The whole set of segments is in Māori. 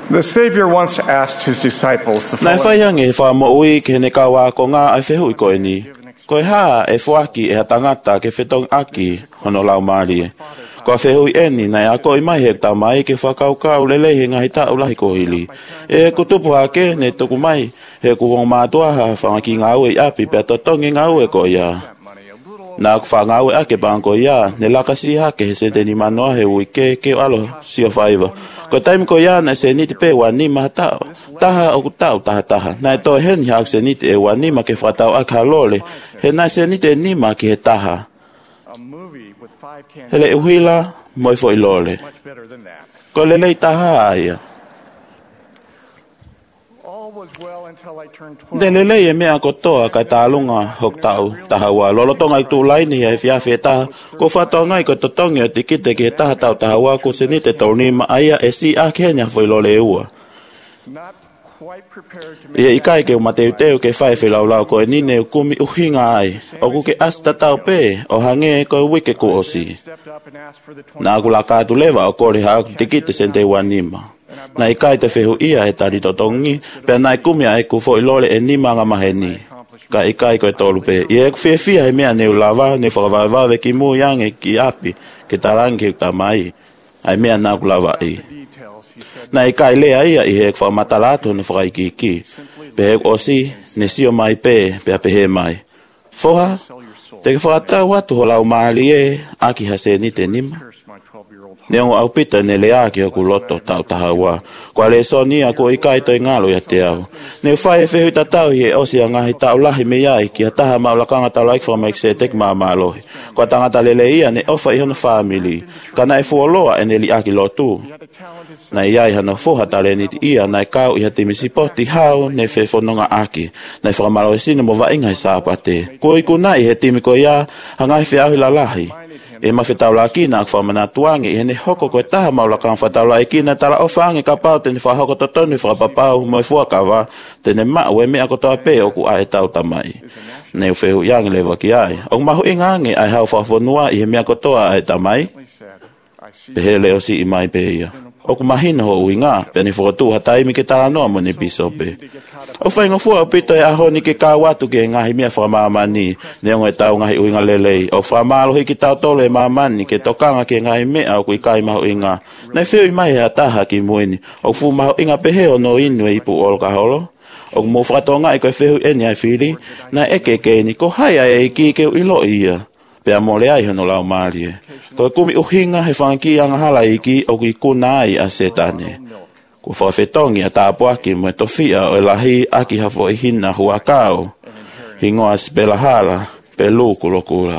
The Savior once asked his disciples to Nai follow whaiangi wha mo'ui ke ne kawa ko ngā ai whehui koe ni. Koe haa e whaki e tangata ke whetong aki hono lau maari. Ko whehui eni nai a koe mai he tau mai ke whakaukau lele he ngahi tau lahi kohili. E kutupu hake ne tuku mai he kuwong mātua ha whangaki ngā ue i api pia totongi ngā ue ko ia. Nā ku wha ngā ue ake bang ko ia ne lakasi hake he senteni manoa he ui ke alo sio whaiva. Ko taimi ko ia na se niti pe wa nima tau. Taha o ku tau taha. Nai to heni hak se niti e wa nima ke whatau ak halole. He nai se niti e nima ki he taha. Hele uhuila moi fo ilole. Ko lelei taha aia. De lelei e mea kotoa kai tālunga hok tau tahawa. Lolotonga i tūlaini e whiawhi e taha. Ko whatau ngai ko totongi o tikite ki he taha tau tahawa ko se nite tau nima aia e si a kenya fo ilole e ua. Ia i kai ke umateu teu ke whai whilaulau ko e nine ukumi uhinga ai. O ku ke asta tau pe o hange ko e wike ku osi. Nā ku la kātu lewa o kore hao tikite sente wanima. Na i kai te whehu ia e tari totongi, pia nai kumia e ku fo ilole e nima ngā maheni. Ka i kai koe tolu pe. Ia e ku whiawhia he mea neu lava, ne whakawaiwawe ki mu yange ki api, ke tarangi ki tamai. Ai mea nā ku lava i. Na i kai lea ia i he kwa matalato ne whakaiki ki. Pe he osi, ne sio mai pe, pia pehe mai. Foha, te ke whakatau atu ho lau maali e, aki hase ni te nima. Neongo au pita ne lea ki hoku loto tau tahawa. Kwa le sonia ko i kai toi ngalo ia te au. Ne whai e whehui tatau hi e osi a ngahi tau lahi me iai ki a taha maulakanga tau laik whamaik se tek maa maalohi. Kwa tangata lele ia ne ofa i hono family. Kana e fuoloa e ne li aki lotu. Na iai hano foha tale niti ia na e kau i hati misipoti hau ne whe whanonga aki. Na i whakamalo e sine mo wa inga i sāpate. Ko i kunai he timi ko ia hangai whe ahi lalahi. E mawhetau kina ak whamana tuangi i hene hoko koe taha maulakang whataula e kina tala ofangi ka pau tene whahoko totonu whakapapau moi fuakawa tene mau e mea kotoa pe oku a e tau tamai. Neu whehu iangi lewa ki ai. O mahu ingangi ai hau whawhanua i he mea kotoa a e tamai. Pehe leo si i mai pe ia. Oku mahina ho ui ngā, pene whakatu hataimi ke tala noa mo ne bisope. O whainga fua o pito e aho ni ke kāwatu ke ngahi mea whakamāmani, neongo e tau ngahi uinga lelei. O whamālohi ki tau tole e māmani, ke tokanga ke ngahi mea o kui kai maho inga. Nei whiu i mai he ataha ki muini, o fu maho inga pehe o no inu e ipu olo ka holo. O mo whakatonga i koe whiu eni ai whiri, na eke ke ni ko haia e ki ke ilo ia. Pea mole ai hono lau maarie. Ko kumi uhinga he whanki anga hala iki o ki kuna ai a setane. Ko whawhetongi a tāpuaki mo e tofia o lahi aki hafo i hina hua kao. Hingoa spela hala, pe luku lokula.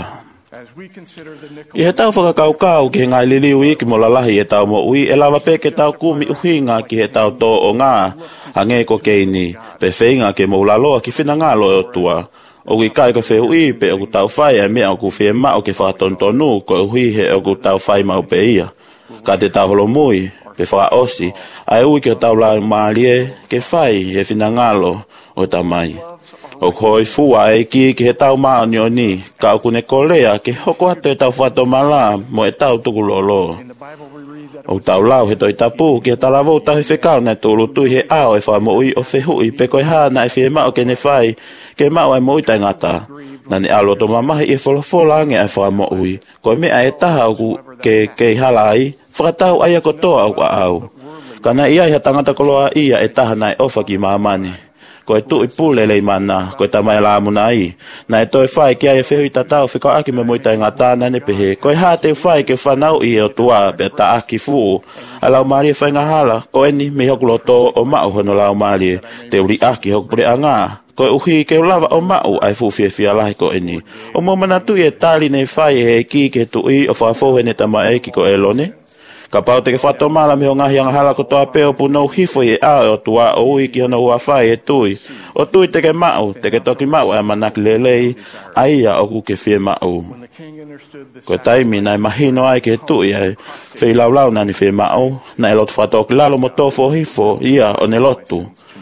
I he tau whakakaukau ki he ngai liliu iki mo lalahi e tau mo ui, e lawa peke tau kumi uhinga ki he tau tō o ngā, hange ko keini, pe whainga ke mo ulaloa ki whina ngā loe o tua. O ki kai ko whehu i pe o ku tau whai e mea o ku whea mao ke whakatontonu ko hui he o ku tau whai mau pe ia. Ka te tau holo mui, pe whaka osi, ai ui ke o tau lau maalie ke whai e whina ngalo o tamai. O hoi fua e ki he tau maa ni o ni, ka o kune kolea ke hoko ato e tau whatomala mo e tau tukulolo. O tau lau he toi tapu ki he talavou tahi whekau na tūru tui he ao e wha mo ui o whehui pe koe hana e whea mao ke ne whai ke mao e mo ui tai ngata. Na ne alo to mamahi e wholofolange e wha mo ui. Koe mea e taha o ke hala ai, whakatau ai a kotoa au a au. Kana ia he tangata koloa ia e taha na e ofa ki maamani. Ko e tui pule lei mana, ko e tamai la muna i. Na e toi whai ki ai e whehui tatau whika aki me moitai ngā tāna ne pehe. Ko e hā te whai ke whanau i o tua pe ta aki fuu. A lau maari e whai ngā hala, ko eni me hokulo tō o mau hono lau maari te uri aki hokupure a ngā. Ko e uhi ke lava o mau ai fuwhia whia lahi ko eni. O mo mana tui e tāli nei whai e ki ke tui o whawhohe ne tama e ki ko e lone. Ka pau te ke whatomala me o ngahi anga hala ko toa peo punou hifo i e a o tua o ui ki hono ua whai e tui. O tui te ke mau, te ke toki mau e manaki lelei, aia o ku ke whie mau. Ko taimi nai mahino ai ke tui ai, whi lau lau nani whie mau, na e lotu whatoki lalo mo tofo hifo ia o ne lotu.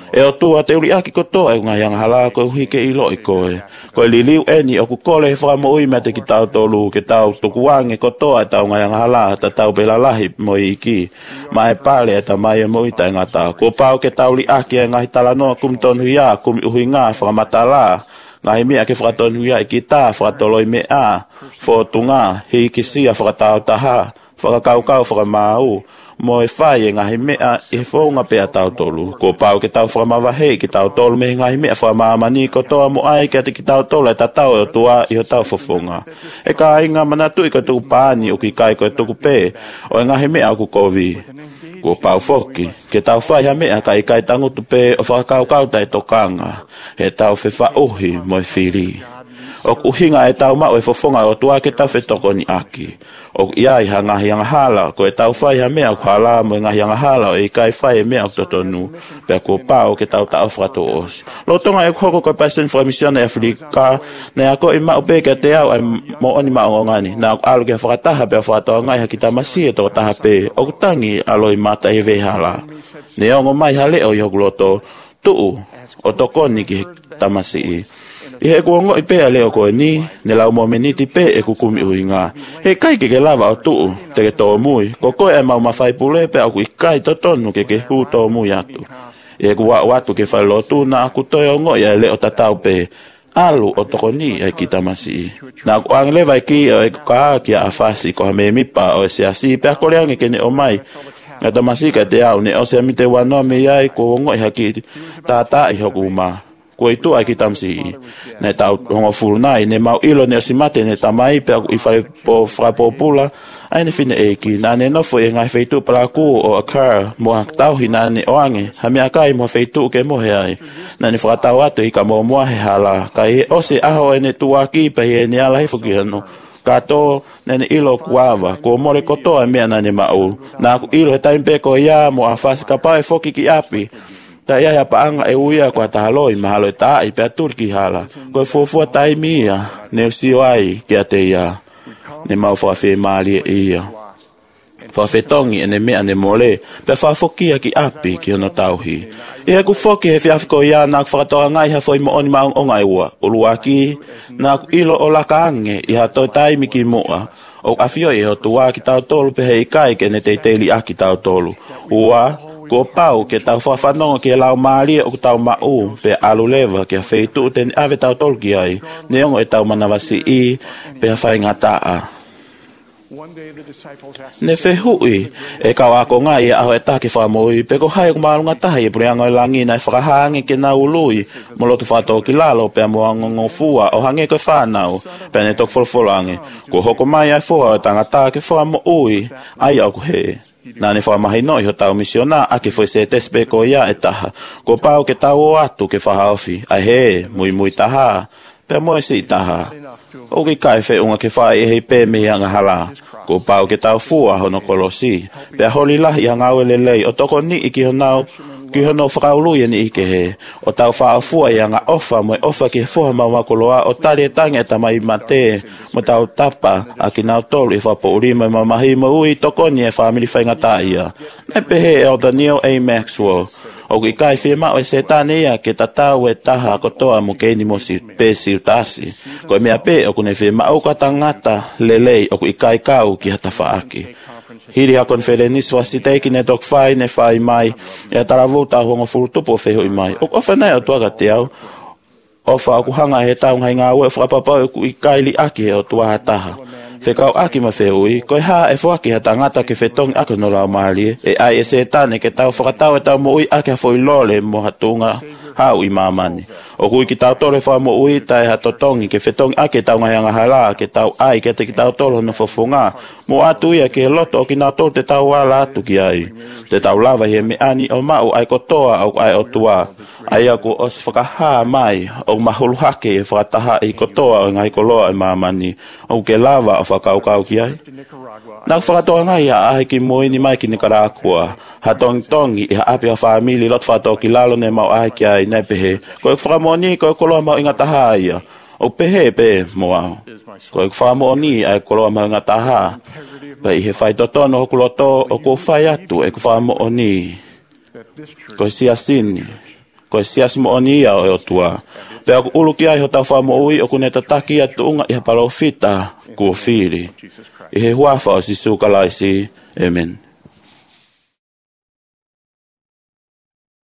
E o tua te uli aki koto e ngai anga hala ko hike ilo i koe. Ko li liu eni o ku kole he whamoi me te ki tau tolu ke tau tukuange koto e tau ngai anga hala ta tau bela lahi mo i ki. Ma e pale e ta mai e mo i ta ngata. Ko pau ke tau li aki e ngai talanoa kum tonu ia kum uhi ngā whakamatala. Ngai mea ke whakatonu ia i ki tā whakatoloi me a. Whotunga hei ki sia whakatau taha. Whakakaukau whakamau. Mo e whai e ngahi mea e whaunga pea tau tolu. Ko pau ke tau whakamawahei ki tau tolu me ngahi mea whakamamani ko toa mo ai ke te ki tau tolu e tatau e o tua i ho tau whafunga. E ka inga manatu i ko tuku pāni o ki kai ko e tuku pē o e ngahi mea ku kovi. Ko pau foki ke tau whai ha mea ka i kai tangutu pē o whakakaukau tai tokanga. He tau whewha uhi mo e whiri. O uhinga e tau mau e fofonga o tua ke tau whetoko ni aki. O iai ha ngahi anga hala, ko e tau whai ha mea ko hala mo e ngahi anga hala o e kai whai e mea o totonu. Pea ko pao ke tau tau whakato osi. Lo tonga e hoko ko paisen fra misione Afrika, ne ako i mau peke te au e mo oni mao ngani. Na ako alu ke whakataha pea whakatoa ngai ha ki tamasi e toko taha pe. O kutangi alo i mata e vehala. Ne ongo mai ha leo i hoku loto tuu o tokoni ki tamasi i. I he kuongo i pea leo koe ni, ne lau mo meniti pe e kukumi ui ngā. He kai ke lava o tuu, te ke tō mui, ko koe e mau mawhai pule pe aku i kai totonu ke hu tō mui atu. I he kua watu ke whailo tū na aku toi o ngoi e leo tatau pe, alu o toko ni e ki tamasi i. Na aku anglewa i ki o e kaa ki a awhasi ko ha me mipa o e seasi, pe ako leange ke ne o mai. E tamasi ka te au, ne o se amite wanoa me iai ko ngoi haki tātā i hoku maa. Ko i tu ai ki tamsi ne tau hongo furunai ne mau ilo ne osimate ne tamai pe i whare po whapopula ai ne fine e ki na ne nofo e ngai feitu pala ku o akar mo tau hina ne oange ha mea kai mo feitu ke mo he ai na ne whakatau atu i ka mo mua he hala kai o se aho e ne tuaki pe e ne ala hifuki hano kato ne ilo kuava ko more kotoa mea na ne mau na aku ilo he taimpe ko ia mo a whasi ka pae foki ki api ta ia ya paanga e uia ko tahaloi mahalo ta i pe turki hala ko fofua tai mia ne sioi ke te ia ne mau fa fe mali ia fa fe tongi ne me ane mole pe fa fokia ki api ki no tauhi e ku foki e fiaf ko ia na fa to ngai ha foi mo on ma o ngai wa uluaki na ilo ola kange i ha to tai mi ki moa o afio e o tua ki tau tolu pe hei kai ke ne te teli aki tau tolu ua ko pau ke tau whawhanonga ke lau maari o tau mau pe alu lewa ke feitu ten ave tau tolki ai neongo e tau manawasi i pe hawhai ngataa. Ne whehui e kau ako ngai e aho e take whamoi pe ko hai o marunga tahi e pureanga i langi nai whakahangi ke na ului mo lotu whato ki lalo pe mo angongo fua o hange koe whanau pe ne tok wholwholangi ko hoko mai ai fua o tangata ke whamo ui ai au he. Na ne whamahi no i ho tau misiona a ke foi se tespe ko ia e taha. Ko pau ke tau o atu ke whahauwhi. Ai he, mui taha. Pea moe si taha. O ke kai whe unga ke whae e hei pē me anga hala. Ko pau ke tau fua hono kolosi. Pea holi lahi anga au lei. O toko ni i ki honau. Ki hono whakaului ni i ke he. O tau whaafua i anga ofa mo e ofa ke fuha mamakoloa. O tali e tange e tamai mate. Mo tau tapa a ki nau tolu i whapo urima ma mahi mo ui tokoni e whamili whaingata ia. Ne pehe e o Daniel A. Maxwell. O ki kai whia mao e se tane ia ke tatau e taha kotoa mo keini mo si pēsi utasi. Ko e mea pē o kune whia mao ka tangata lelei o ki kai kau ki hata whaaki. Hiri a konferenis wasi teiki ne tok whai ne whai mai e a taravuta hongo furutupo wheho i mai. O whanai o tuaga te au. O wha hanga he taungai ngā ue whakapapau ku i kaili aki o tuaha taha. Whekau aki ma whehui, koe haa e whaki ha tangata ke whetongi ako no rao mahalie, e ai e se tane ke tau whakatau e tau mo ui aki ha whoi lole mo hatunga hau i mamani. O kui ki tau tole wha mo ui tai ha totongi ke whetongi ake tau ngai anga hala ke tau ai ke te ki tau tolo no whafunga. Mo atu ia ke loto o ki nā tol te tau wala atu ki ai. Te tau lava he me ani o mau ai kotoa au ai o tua. Ai aku o se whakahaa mai o mahulu hake e whakataha i kotoa o ngai koloa i mamani. O ke lava o whakaukau ki ai. Nā whakatoa ngai a ahe ki moini mai ki Nicaragua. Ha tongi i ha api a whamili lot whakatoa ki lalo ne mau ahe ki ai nei pehe. Koe whakamoni koe koloa mau inga taha ia. O pehe pe moa. Koe whakamoni ai koloa mau inga taha. Pa i he whaitotono o kuloto o ko whai atu e whakamoni. Koe siasini. ko sias mo onia o tua. Pe aku uluki ai ho tau wha mo ui o kuneta taki atu unga iha palo fita kua whiri. I he huafa o si sukalaisi. Amen.